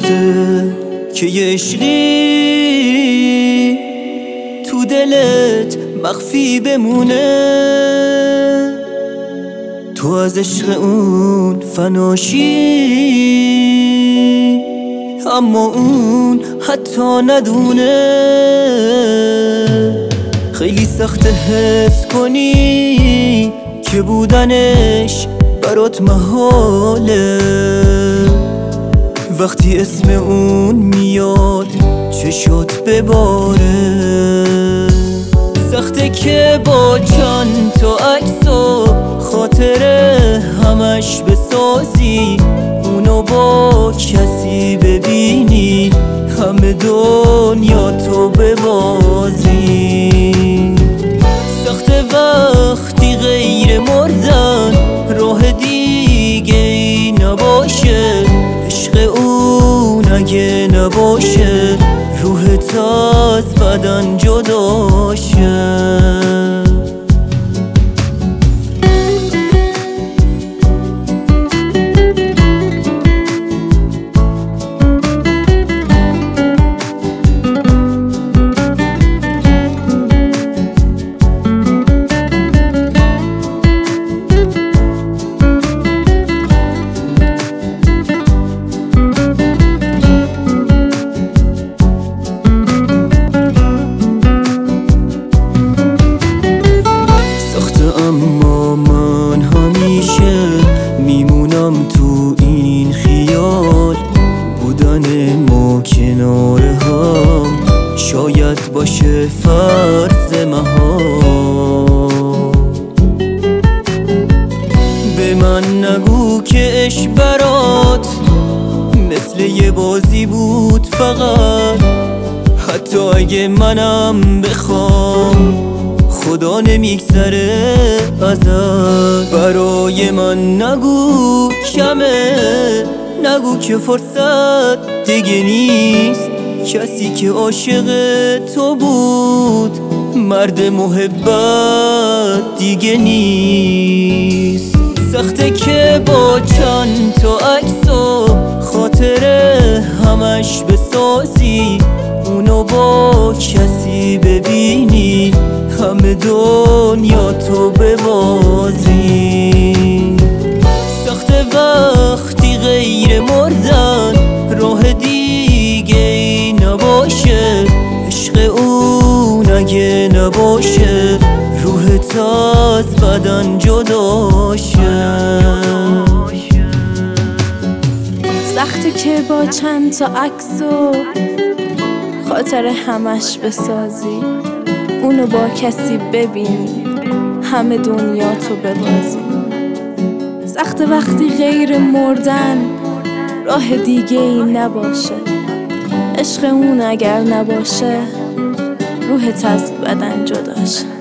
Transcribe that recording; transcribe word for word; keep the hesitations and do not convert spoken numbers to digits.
سخته که یه عشقی تو دلت مخفی بمونه، تو از عشق اون فناشی اما اون حتی ندونه. خیلی سخته حس کنی که بودنش برات محاله، وقتی اسم اون میاد چشات بباره. سخته که با چند تا عکس و خاطره همش بسازی، اونو با کسی ببینی همه دنیا تو ببازی. سخته وقتی غیر مردن راه دیگه ای نباشه، عشق اون اگه نباشه روحت از بدن جداشه. اما من همیشه میمونم تو این خیال، بودن ما کنار هم شاید باشه فرض محال. به من نگو که عشق برات مثل یه بازی بود فقط، حتی اگه منم بخوام خدا نمیگذره ازت. برای من نگو کمه، نگو که فرصت دیگه نیست، کسی که عاشق تو بود مرد محبت دیگه نیست. سخته که با چند تا عکس و خاطره همش بسازی، اونو با کسی ببینی همه دنیا تو ببازی. سخته وقتی غیر مردن راه دیگه ای نباشه، عشق اون اگه نباشه روحت از بدن جداشه. سخته که با چند تا عکس و خاطره همش بسازی، اونو با کسی ببینی همه دنیا تو ببازی. سخته وقتی غیر مردن راه دیگه ای نباشه، عشق اون اگر نباشه روحت از بدن جداشه.